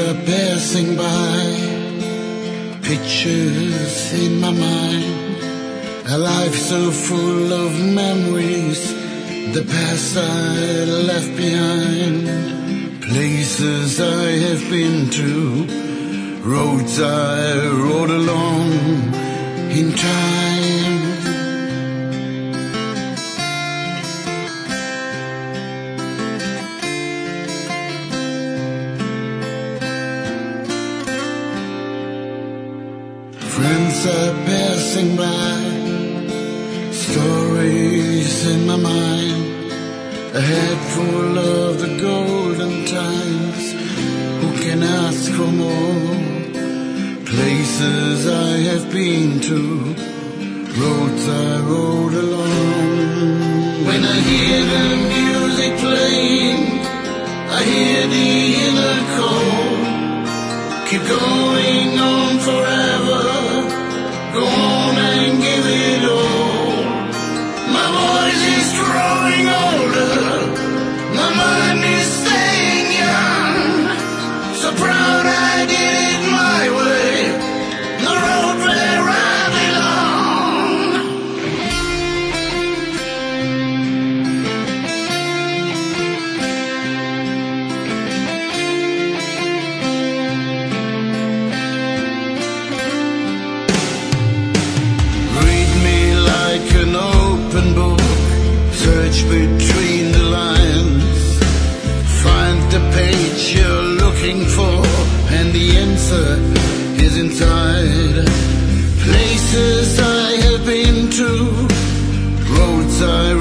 are passing by, pictures in my mind, a life so full of memories, the past I left behind, places I have been to, roads I rode along in time. Friends are passing by, stories in my mind, a head full of the golden times. Who can ask for more? Places I have been to, roads I rode along. When I hear the music playing, I hear the inner call. Keep going on forever, go on and give it all. My voice is growing older, my mind is staying young. So proud I did it my way, the road where I belong. Read me like an open book, search between the lines, find the page you're looking for, and the answer is inside. Places I have been to, roads I